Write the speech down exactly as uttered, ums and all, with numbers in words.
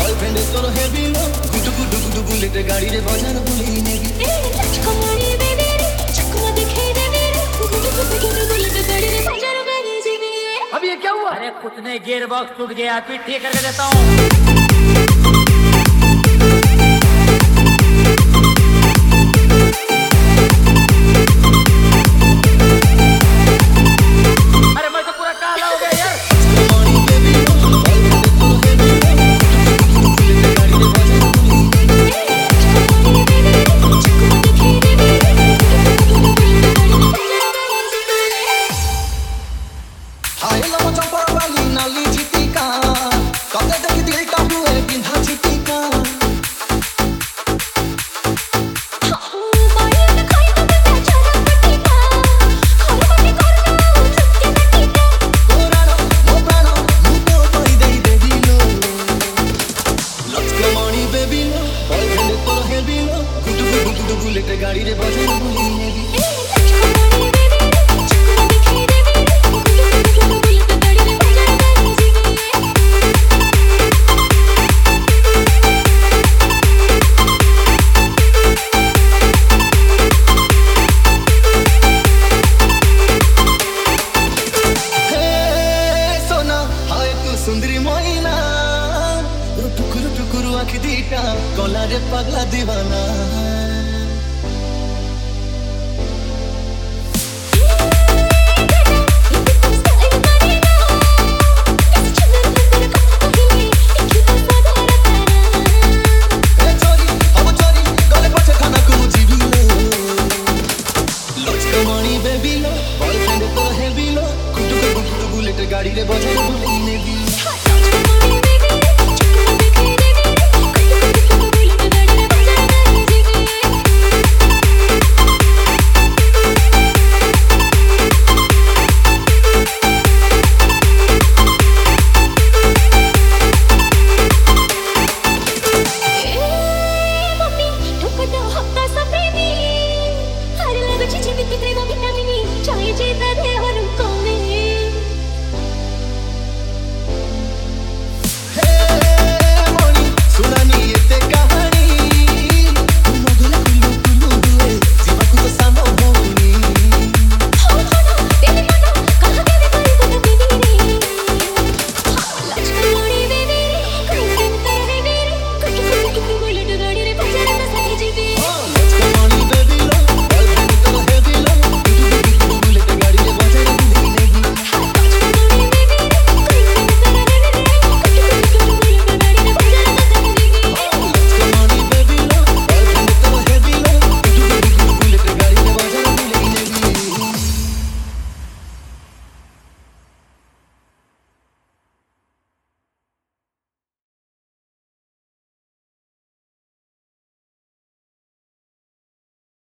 Boyfriend तोर heavy लो गुडु गुडु गुडु bullet गाड़ी रे बाजार बुली नेगी ए लचकमारी बेबी रे चकमा दिखे रे मेरे गुडु गुडु गुडु बुलेट गाड़ी रे बाजार बुली जेबी। अब ये क्या हुआ? अरे कुछ नहीं, गियर बॉक्स टूट गया, फिर ठीक करके देता हूँ। गाड़ी रे बाजार बुली नेगी सुंदरी मोइना टुकुर टुकुर आँख दीटा कला रे पगला दीवाना।